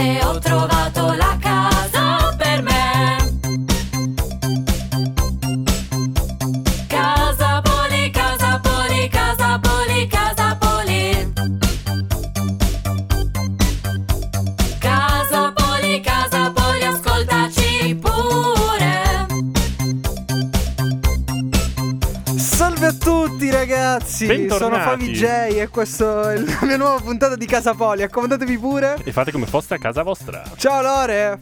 e ho trovato la casa per me. Casa Poli, Casa Poli, Casa Poli, Casa Poli. Casa Poli, Casa Poli, ascoltaci pure. Salve a tutti ragazzi, Bentornati. sono Favi J e questa è la mia nuova puntata di Casa Poli, accomodatevi pure. E fate come fosse a casa vostra. Ciao Lore.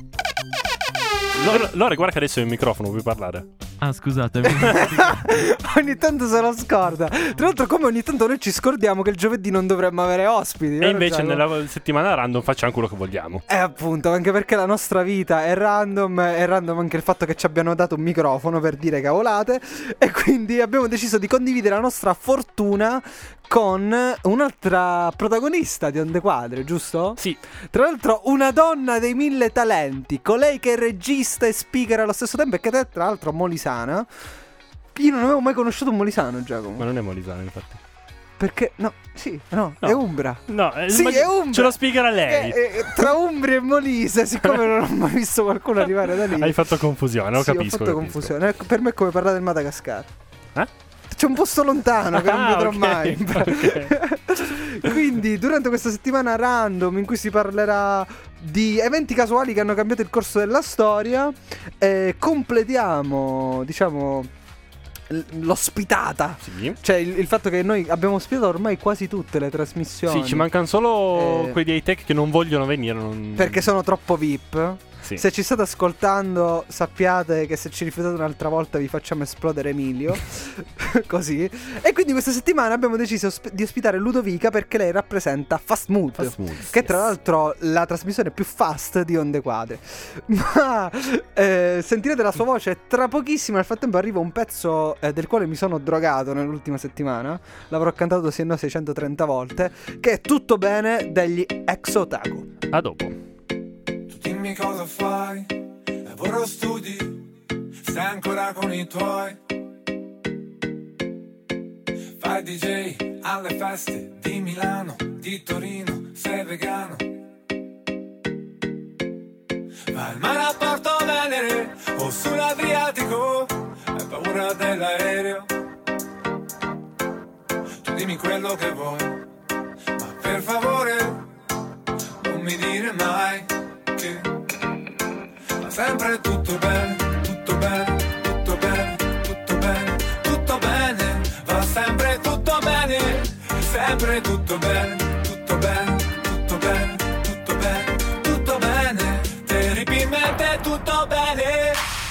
Lore, guarda che adesso è il microfono, puoi parlare. Ah, scusatemi. Ogni tanto se lo scorda. Tra l'altro, come ogni tanto noi ci scordiamo che il giovedì non dovremmo avere ospiti. E invece nella settimana random facciamo quello che vogliamo. Appunto, anche perché la nostra vita è random anche il fatto che ci abbiano dato un microfono per dire cavolate. E quindi abbiamo deciso di condividere la nostra fortuna con un'altra protagonista di Onde Quadre, giusto? Sì. Tra l'altro una donna dei 1000 talenti, colei che è regista e speaker allo stesso tempo e che è tra l'altro molisana. Io non avevo mai conosciuto un molisano, Giacomo. Ma non è molisano, infatti. Perché? No, sì, no, No. è Umbra. No, Sì, è Umbra. Ce lo spiegherà lei. Tra Umbria e Molise, siccome non ho mai visto qualcuno arrivare da lì. Hai fatto confusione, lo Sì, capisco. ho fatto capisco. confusione. Per me è come parlare del Madagascar. Eh? C'è un posto lontano che non vedrò ok, mai. ok. Quindi durante questa settimana random in cui si parlerà di eventi casuali che hanno cambiato il corso della storia, completiamo, diciamo, l'ospitata. Sì. Cioè il fatto che noi abbiamo ospitato ormai quasi tutte le trasmissioni. Sì, ci mancano solo Eh. quelli dei tech che non vogliono venire. Perché sono troppo VIP. Sì. Se ci state ascoltando, sappiate che se ci rifiutate un'altra volta vi facciamo esplodere Emilio. Così. E quindi questa settimana abbiamo deciso di ospitare Ludovica perché lei rappresenta Fast Mood. Fast Mood, Che è tra yes. l'altro la trasmissione più fast di Onde Quadre. Ma sentirete la sua voce tra pochissimo. Nel frattempo arriva un pezzo del quale mi sono drogato nell'ultima settimana. L'avrò cantato sì e no 630 volte. Che è Tutto Bene degli Ex Otaku. A dopo. Dimmi cosa fai, lavoro o studi, stai ancora con i tuoi. Fai DJ alle feste di Milano, di Torino, sei vegano. Vai al mare a Porto Venere o sull'Adriatico, hai paura dell'aereo. Tu dimmi quello che vuoi, ma per favore non mi dire mai che va sempre tutto bene, tutto bene, tutto bene, tutto bene, tutto bene, va sempre tutto bene, sempre tutto bene, tutto bene, tutto bene, tutto bene, tutto bene, terribilmente tutto bene.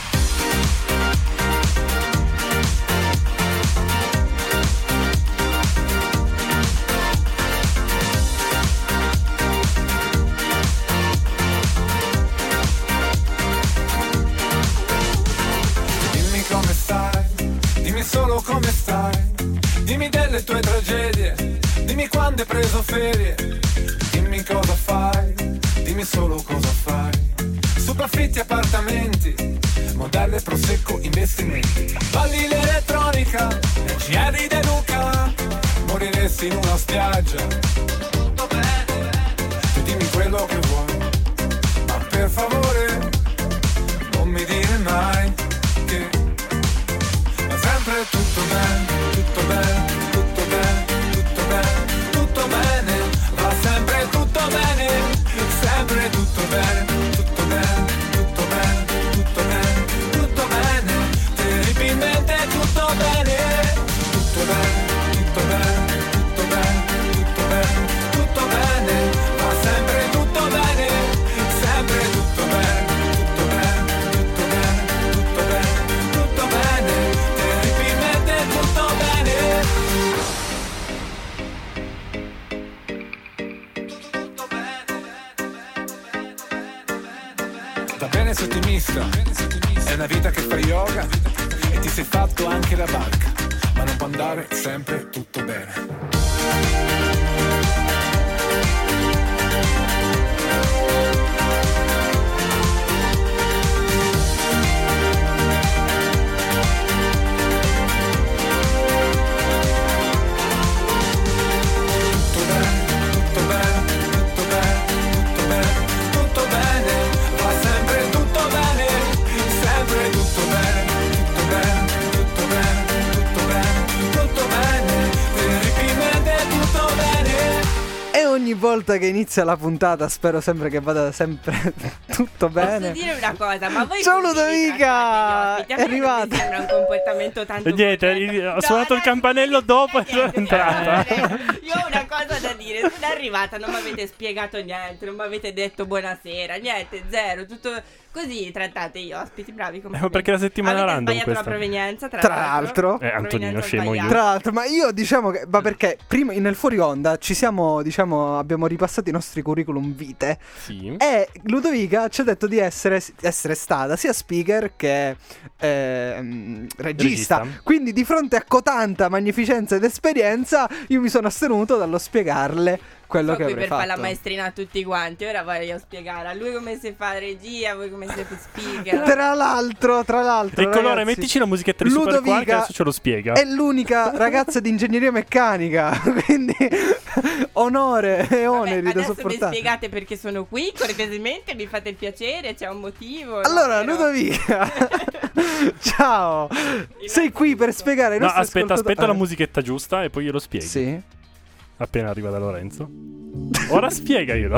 Solo come stai, dimmi delle tue tragedie, dimmi quando hai preso ferie, dimmi cosa fai, dimmi solo cosa fai, superfitti appartamenti, modelle prosecco investimenti, balli l'elettronica, nel GR De Luca, moriresti in una spiaggia, tutto bene, tu dimmi quello che vuoi, ma per favore non mi dire mai che sempre tutto bene, tutto bene, tutto bene, tutto bene, tutto bene, va sempre tutto bene, sempre tutto bene, tutto bene, tutto bene, tutto bene, tutto bene, terribilmente tutto bene, tutto bene, tutto bene, tutto bene, tutto bene, tutto bene, va sempre tutto bene, sempre tutto bene, tutto bene, tutto bene, tutto bene, tutto bene. Va bene sei ottimista, è una vita che fa yoga e ti sei fatto anche la barca, ma non può andare sempre tutto bene. Tutto bene, tutto bene, tutto bene, tutto bene, ogni volta che inizia la puntata spero sempre che vada sempre tutto bene. Posso dire una cosa, ma voi Ciao così Ludovica, vi trattate gli ospiti? A è me non arrivata. mi sembra un comportamento tanto E niente, corretto. ho suonato il campanello dopo e sono entrata. Io ho una cosa da dire, sono arrivata, non mi avete spiegato niente, non mi avete detto buonasera, niente, zero, tutto così trattate gli ospiti, bravi come Perché la settimana avete random sbagliato la questa. provenienza, Tra l'altro. Antonino, Provenienza scemo io. sbagliata. Tra l'altro, ma io diciamo che. Ma perché prima nel fuori onda ci siamo, diciamo, abbiamo ripassato i nostri curriculum vitae. Sì. E Ludovica ci ha detto di essere stata sia speaker che regista. Quindi di fronte a cotanta magnificenza ed esperienza io mi sono astenuto dallo spiegarle quello Sono che qui avrei per fare la fatto. maestrina a tutti quanti. Ora voglio spiegare a lui come si fa regia, a voi come si fa speaker. Tra l'altro Ecco, allora ragazzi, mettici la musichetta di Super Quark, Ludovica adesso ce lo spiega. è l'unica ragazza di ingegneria meccanica, quindi onore e oneri da Adesso mi sopportare. spiegate perché sono qui, cortesemente, mi fate il piacere, c'è un motivo. Allora, no? Ludovica, ciao. Sei qui per spiegare ai No, nostri aspetta ascoltatori- la musichetta giusta e poi glielo spieghi. Sì. Appena arriva da Lorenzo. Ora spiegaglielo.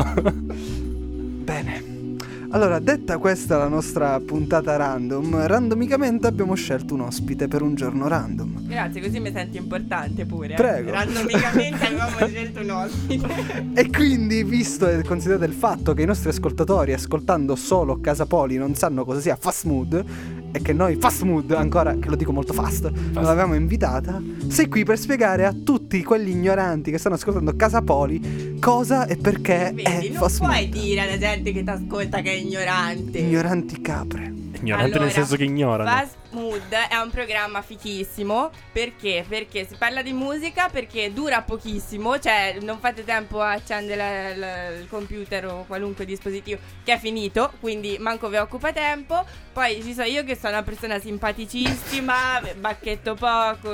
Bene. Allora, detta questa la nostra puntata random, randomicamente abbiamo scelto un ospite per un giorno random. Grazie, così mi senti importante pure. Prego. Randomicamente avevamo scelto un ospite. E quindi, visto e considerato il fatto che i nostri ascoltatori, ascoltando solo Casa Poli, non sanno cosa sia fast mood, e che noi fast mood, ancora che lo dico molto fast, non l'avevamo invitata, sei qui per spiegare a tutti quelli ignoranti che stanno ascoltando Casa Poli cosa e perché Vedi, è non fast puoi mood. dire alla gente che ti ascolta che è ignorante. Ignoranti capre. Ignorante Allora, nel senso che ignorano. Fast Mood è un programma fichissimo. Perché? Perché si parla di musica, perché dura pochissimo, cioè non fate tempo a accendere il computer o qualunque dispositivo che è finito, quindi manco vi occupa tempo. Poi ci sono io che sono una persona simpaticissima, bacchetto poco,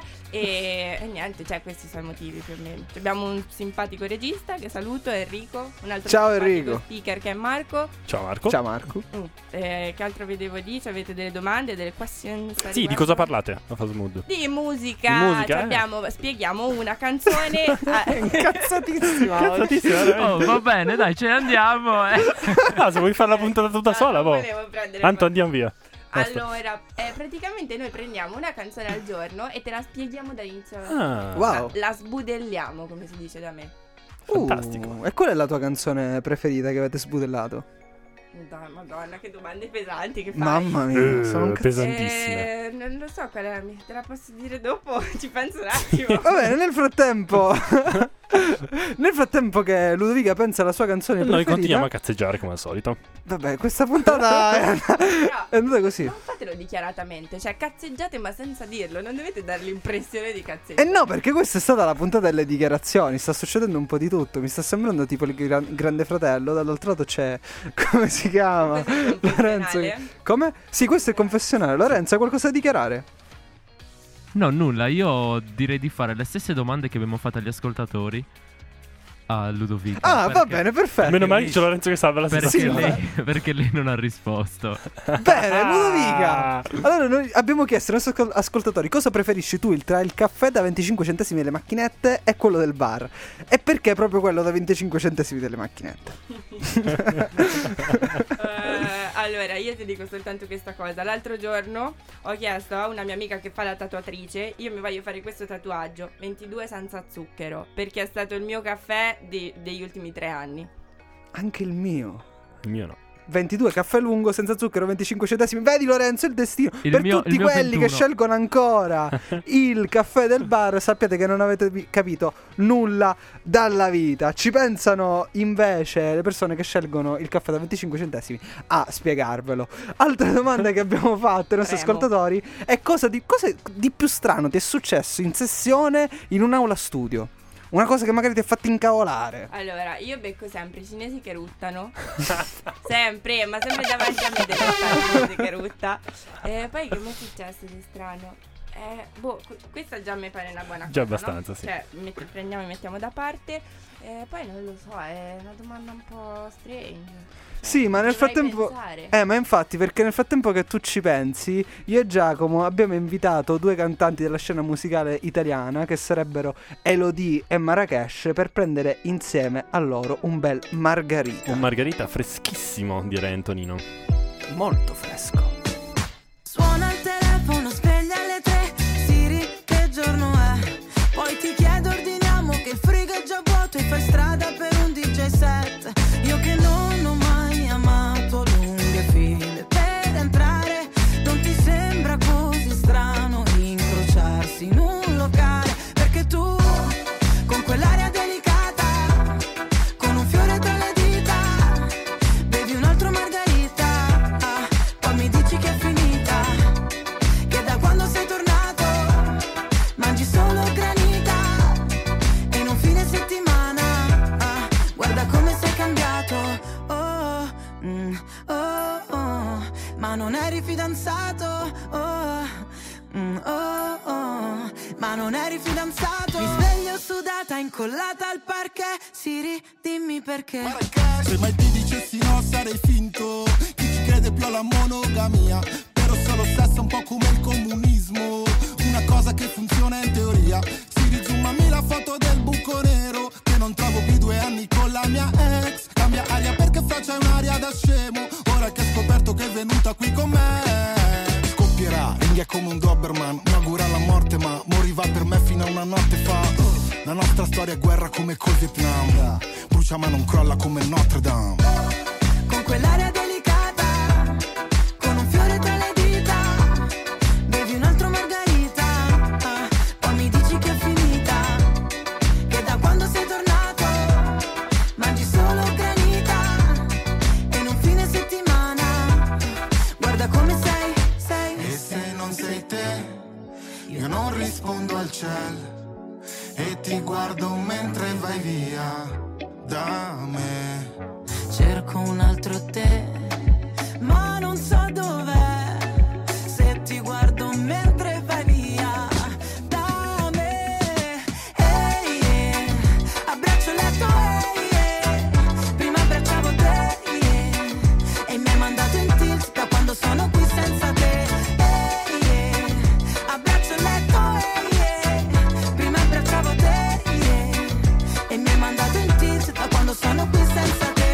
e niente, cioè questi sono i motivi più o meno. Abbiamo un simpatico regista che saluto, Enrico, un altro Ciao, simpatico Enrico. speaker che è Marco. Ciao Marco. Ciao Marco. Che altro vedevo di? Cioè, avete delle domande, delle questions? Sì, di cosa parlate a Fast Mood? Di musica. Di musica, Cioè, spieghiamo una canzone. Incazzatissima. Cazzatissimo, veramente. Va bene, dai, ce ne andiamo. Ah, se vuoi fare la puntata tutta sola, non boh. volevo prendere Tanto andiamo via. Basta. Allora, praticamente noi prendiamo una canzone al giorno e te la spieghiamo dall'inizio. Ah. Wow. La sbudelliamo, come si dice da me. Fantastico. E qual è la tua canzone preferita che avete sbudellato? Dai, Madonna, che domande pesanti che fai. Mamma mia, sono un cazzo. Pesantissime. Non lo so qual è, te la posso dire dopo, ci penso un attimo. Va bene, nel frattempo che Ludovica pensa alla sua canzone Noi preferita, continuiamo a cazzeggiare come al solito. vabbè, questa puntata è andata così. Non fatelo dichiaratamente, cioè cazzeggiate ma senza dirlo, non dovete dare l'impressione di E cazzeggiare. no, perché questa è stata la puntata delle dichiarazioni. Sta succedendo un po' di tutto. Mi sta sembrando tipo il Grande Fratello. Dall'altro lato c'è, come si chiama? Questo è il confessionale? Come? Sì, questo è il confessionale. Lorenzo, hai qualcosa da dichiarare? No, nulla, io direi di fare le stesse domande che abbiamo fatto agli ascoltatori a Ludovica. Ah, va perché- bene, perfetto. Meno male che c'è Lorenzo che salva la Perché, situazione. perché lei non ha risposto. Bene, Ludovica. Allora, noi abbiamo chiesto ai nostri ascoltatori cosa preferisci tu tra il caffè da 25 centesimi delle macchinette e quello del bar. E perché proprio quello da 25 centesimi delle macchinette? Allora, io ti dico soltanto questa cosa. L'altro giorno ho chiesto a una mia amica che fa la tatuatrice, io mi voglio fare questo tatuaggio 22 senza zucchero, perché è stato il mio caffè degli ultimi 3 anni. Anche il mio. Il mio no. 22 caffè lungo senza zucchero 25 centesimi. Vedi Lorenzo, il destino. Il Per mio- tutti il mio quelli 21. che scelgono ancora il caffè del bar, sappiate che non avete capito nulla dalla vita. Ci pensano invece le persone che scelgono il caffè da 25 centesimi a spiegarvelo. Altre domande che abbiamo fatto ai nostri Premo. ascoltatori è cosa di più strano ti è successo in sessione in un'aula studio? Una cosa che magari ti ha fatto incavolare. Allora, io becco sempre i cinesi che ruttano. Sempre, ma sempre davanti a me deve stare il cinese che rutta. Poi che mi è successo di strano? Questa già mi pare una buona cosa. Già abbastanza, no? sì. Cioè, prendiamo e mettiamo da parte. Poi non lo so, è una domanda un po' strange. Sì, ma nel Dovrai frattempo pensare. ma infatti, perché nel frattempo che tu ci pensi, io e Giacomo abbiamo invitato 2 cantanti della scena musicale italiana, che sarebbero Elodie e Marrakesh, per prendere insieme a loro un bel Margarita. Un Margarita freschissimo, direi Antonino. Molto fresco. Suona il telefono, sveglia alle 3. Siri, che giorno è? Poi ti chiedo, ordiniamo che il frigo è già vuoto e fai strada per un DJ set. Io che non ho mai amato lunghe file per entrare. Non ti sembra così strano incrociarsi in un locale? Perché tu, con quell'aria delicata, con un fiore tra le dita, bevi un altro Margarita. Poi mi dici che è finita, che da quando sei tornato mangi solo granita. E in un fine settimana guarda come sei cambiato. Ma non eri fidanzato. Ma non eri fidanzato. Mi sveglio sudata, incollata al parquet. Siri, dimmi perché. Se mai ti dicessi no sarei finto. Chi ci crede più alla monogamia? Però solo sesso un po' come il comunismo. Una cosa che funziona in teoria. Siri, zoomami la foto del buco nero, che non trovo più 2 anni con la mia ex. Cambia aria perché faccia un'aria da scemo. Ora che hai scoperto che è venuta qui con me. Scoppierà, ringhia come un Doberman. Mi augura la morte ma moriva per me fino a una notte fa. La nostra storia è guerra come col Vietnam. Brucia ma non crolla come Notre Dame. Con quell'aria delicata, con un fiore tra le dita, bevi un altro Margarita. Poi mi dici che è finita, che da quando sei tornato mangi solo granita. E in un fine settimana guarda come sei. E se non sei te, io non rispondo al cielo. E ti guardo mentre vai via da me. Cerco un altro te, ma non so dov'è. Se ti guardo mentre vai via da me. Abbraccio il letto, prima abbracciavo te, e mi hai mandato in tilt da quando sono qui senza te. Abbraccio il letto, prima abbracciavo te, e mi hai mandato in tilt da quando sono qui senza te.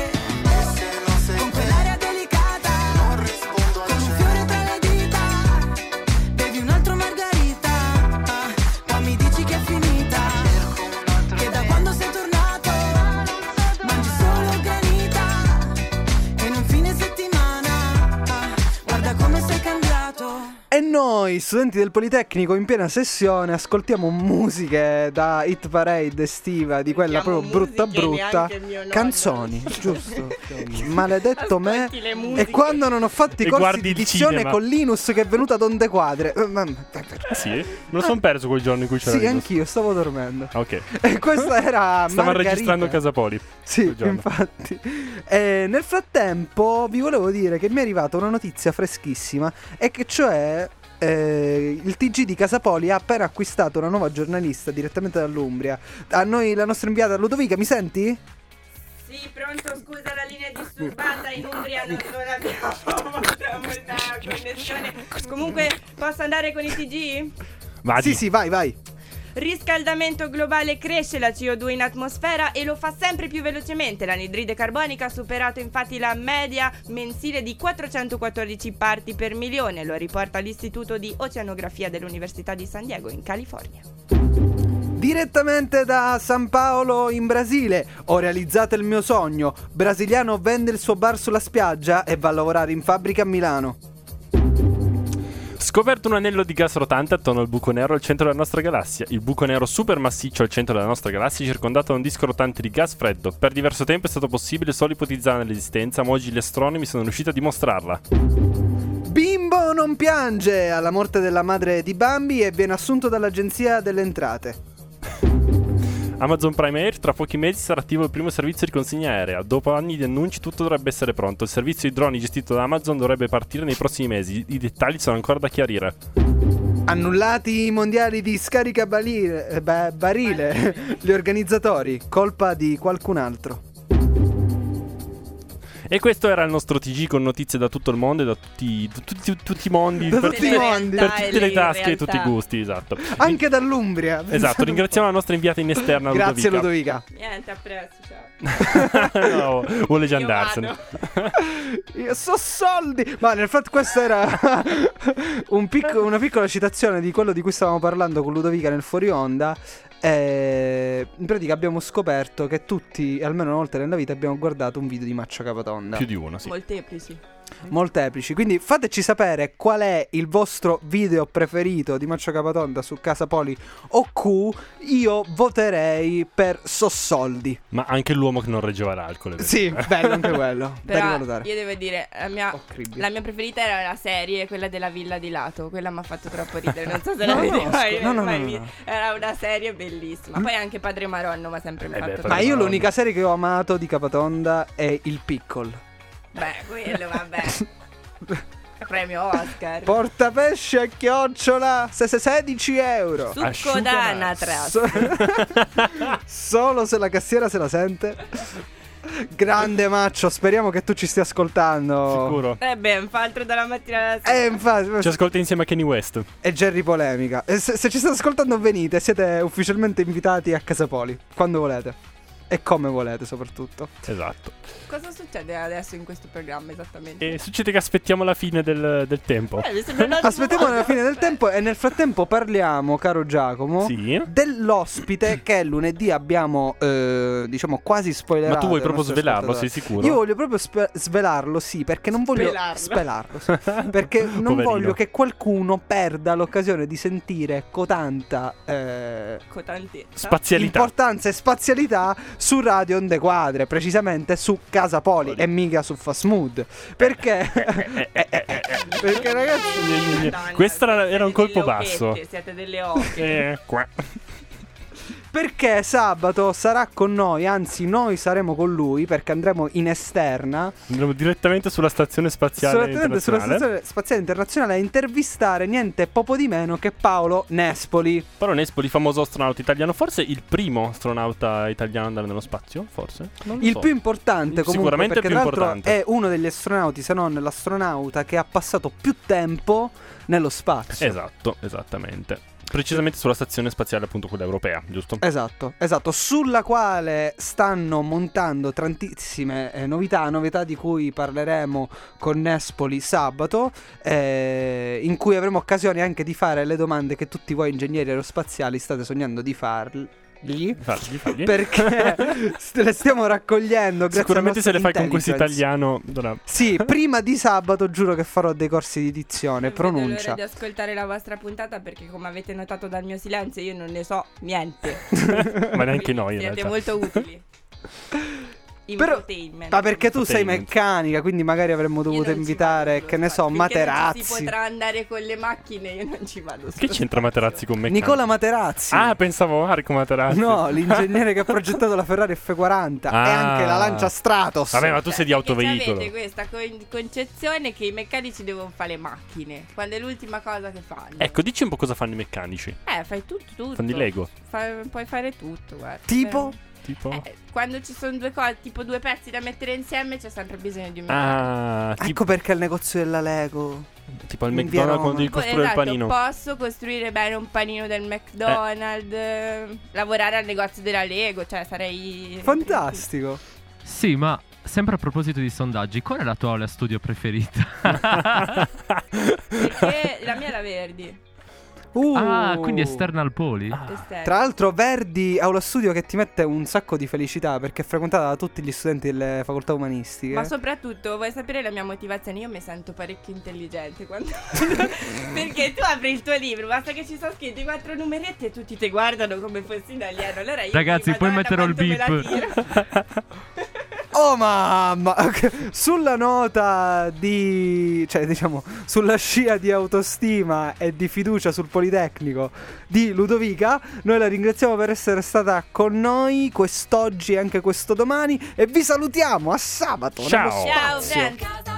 Con quell'aria delicata, con un fiore tra le dita, bevi un altro Margarita. Poi mi dici che è finita, che da quando sei tornato mangi solo granita. E in un fine settimana guarda come sei cambiato. E noi, studenti del Politecnico in piena sessione, ascoltiamo musiche da hit parade estiva, di quella Ascoltiamo proprio brutta musiche, brutta. neanche il mio nonno. Canzoni, giusto? Maledetto me. Ascolti le musiche. E quando non ho fatto i E corsi guardi di il dizione cinema. con Linus che è venuto ad onde quadre. Ah, sì? Me lo sono perso quel giorno in cui c'era Sì, Linus. anch'io, stavo dormendo. Ah, ok. E questa era Stava Margarita. registrando Casapoli. Sì, quel giorno. infatti. E nel frattempo vi volevo dire che mi è arrivata una notizia freschissima, e che cioè il TG di Casapoli ha appena acquistato una nuova giornalista direttamente dall'Umbria. A noi la nostra inviata Ludovica, mi senti? Sì, pronto, scusa, la linea è disturbata in Umbria, non abbiamo molta connessione. Comunque, posso andare con i TG? Vadi. Sì, vai. Riscaldamento globale, cresce la CO2 in atmosfera e lo fa sempre più velocemente. L'anidride carbonica ha superato infatti la media mensile di 414 parti per milione, lo riporta l'Istituto di Oceanografia dell'Università di San Diego in California. Direttamente da San Paolo in Brasile, ho realizzato il mio sogno. Brasiliano vende il suo bar sulla spiaggia e va a lavorare in fabbrica a Milano. Scoperto un anello di gas rotante attorno al buco nero al centro della nostra galassia. Il buco nero supermassiccio al centro della nostra galassia è circondato da un disco rotante di gas freddo. Per diverso tempo è stato possibile solo ipotizzarne l'esistenza, ma oggi gli astronomi sono riusciti a dimostrarla. Bimbo non piange alla morte della madre di Bambi e viene assunto dall'Agenzia delle Entrate. Amazon Prime Air tra pochi mesi sarà attivo il primo servizio di consegna aerea. Dopo anni di annunci tutto dovrebbe essere pronto. Il servizio di droni gestito da Amazon dovrebbe partire nei prossimi mesi. I dettagli sono ancora da chiarire. Annullati i mondiali di scarica barile. Gli organizzatori, colpa di qualcun altro. E questo era il nostro TG con notizie da tutto il mondo e da tutti i mondi, Da per tutti i tutte- mondi. per tutte le tasche e realtà. tutti i gusti, esatto. Anche dall'Umbria. Esatto, ringraziamo la nostra inviata in esterna Grazie Ludovica. Ludovica. Niente, a presto, ciao. No, vuole già Io andarsene. vado. Io so soldi. Ma nel fatto questa era una piccola citazione di quello di cui stavamo parlando con Ludovica nel fuori onda. In pratica abbiamo scoperto che tutti, almeno una volta nella vita, abbiamo guardato un video di Maccio Capatonda. Più di uno, sì. Molteplici. Molteplici. Quindi fateci sapere qual è il vostro video preferito di Maccio Capatonda su Casapoli o Q. Io voterei per Sossoldi. Ma anche l'uomo che non reggeva l'alcol. è vero. Sì, bello anche quello. Da Però rivalutare. io devo dire, Orribile. la mia preferita era la serie, quella della villa di lato. Quella mi ha fatto troppo ridere. Non so se No, la vedi no, mai. no, no, mai no, vista. no. Era una serie bellissima. Poi anche Padre Maronno mi ha sempre beh, fatto Padre Ma troppo io Madonna. l'unica serie che ho amato di Capatonda è il Pickle. Beh, quello vabbè. Premio Oscar. Portapesce a chiocciola 16 euro. Succo Asciugamano. d'anatra. Solo se la cassiera se la sente. Grande Maccio, speriamo che tu ci stia ascoltando. Sicuro. Beh, fa altro dalla mattina alla sera. Infatti, Ci ascolta insieme a Kanye West. è Jerry Polemica. E se ci state ascoltando venite, siete ufficialmente invitati a Casapoli quando volete. E come volete soprattutto. Esatto. Cosa succede adesso in questo programma esattamente? E succede che aspettiamo la fine del tempo. Mi sembra un Aspettiamo attimo. la fine del tempo e nel frattempo parliamo, caro Giacomo, Sì. dell'ospite che lunedì abbiamo, diciamo, quasi spoilerato. Ma tu vuoi ai proprio nostri svelarlo, ascoltatori. sei sicuro? Io voglio proprio svelarlo, sì, perché non voglio Spelarlo. sì, perché non Poverino. voglio che qualcuno perda l'occasione di sentire cotanta Cotantezza. Spazialità. importanza e spazialità su Radio Onde Quadre, precisamente su Casapoli e mica su Fast Mood. Perché? Perché ragazzi, Madonna, Questo era siete un colpo delle basso. occhette, Siete delle occhie. Qua. perché sabato sarà con noi, anzi noi saremo con lui perché andremo in esterna Andiamo direttamente sulla stazione spaziale direttamente sulla internazionale. stazione spaziale internazionale a intervistare niente poco di meno che Paolo Nespoli. Paolo Nespoli, famoso astronauta italiano, forse il primo astronauta italiano ad andare nello spazio, forse? Non lo Il so. più importante comunque, Sicuramente perché il più tra l'altro importante. è uno degli astronauti, se non l'astronauta che ha passato più tempo nello spazio. Esatto, esattamente. Precisamente sulla stazione spaziale, appunto quella europea, giusto? Esatto, sulla quale stanno montando tantissime novità di cui parleremo con Nespoli sabato, in cui avremo occasione anche di fare le domande che tutti voi ingegneri aerospaziali state sognando di fargli. Fagli. Perché le stiamo raccogliendo grazie Sicuramente se alla le fai nostra con questo intelligence. italiano dovrà- Sì, prima di sabato giuro che farò dei corsi di dizione, Non vedo pronuncia. l'ora di ascoltare la vostra puntata perché come avete notato dal mio silenzio io non ne so niente. Ma neanche noi, in Siete realtà. molto utili. Però- Infotainment. Ma perché tu sei Infotainment. meccanica, quindi magari avremmo Io dovuto non ci invitare, vado che sullo ne so, spazio. Finché non ci Materazzi. si potrà andare con le macchine, io non ci vado. Che sullo c'entra spazio. Materazzi con me? Nicola Materazzi. Ah, pensavo Marco Materazzi. No, l'ingegnere che ha progettato la Ferrari F40 e Ah. anche la Lancia Stratos. Vabbè, ma tu sei di Perché autoveicolo. avete questa concezione che i meccanici devono fare le macchine, quando è l'ultima cosa che fanno. Ecco, dici un po' cosa fanno i meccanici. Fai tutto. Fanno di Lego. Puoi fare tutto, guarda. Tipo? Tipo? Quando ci sono due cose, tipo due pezzi da mettere insieme, c'è sempre bisogno di un Ah, Ecco perché il negozio della Lego. tipo al in McDonald's via quando Roma. devi costruire il panino. Posso costruire bene un panino del McDonald's, lavorare al negozio della Lego, cioè sarei Fantastico. Sì, ma sempre a proposito di sondaggi, qual è la tua aula studio preferita? Perché la mia è la Verdi. Ah, quindi External Poli? Esterna. Tra l'altro Verdi Aula Studio che ti mette un sacco di felicità perché è frequentata da tutti gli studenti delle facoltà umanistiche. Ma soprattutto, vuoi sapere la mia motivazione? Io mi sento parecchio intelligente quando... Perché tu apri il tuo libro, basta che ci sono scritti 4 numeretti e tutti ti guardano come fossi un alieno. Allora io Ragazzi, dico, poi "Madonna, metterò il quanto me la beep." tiro." Oh mamma. Sulla nota di, cioè diciamo sulla scia di autostima e di fiducia sul Politecnico di Ludovica, noi la ringraziamo per essere stata con noi quest'oggi e anche questo domani e vi salutiamo a sabato Ciao. nello Ciao, spazio. Brent.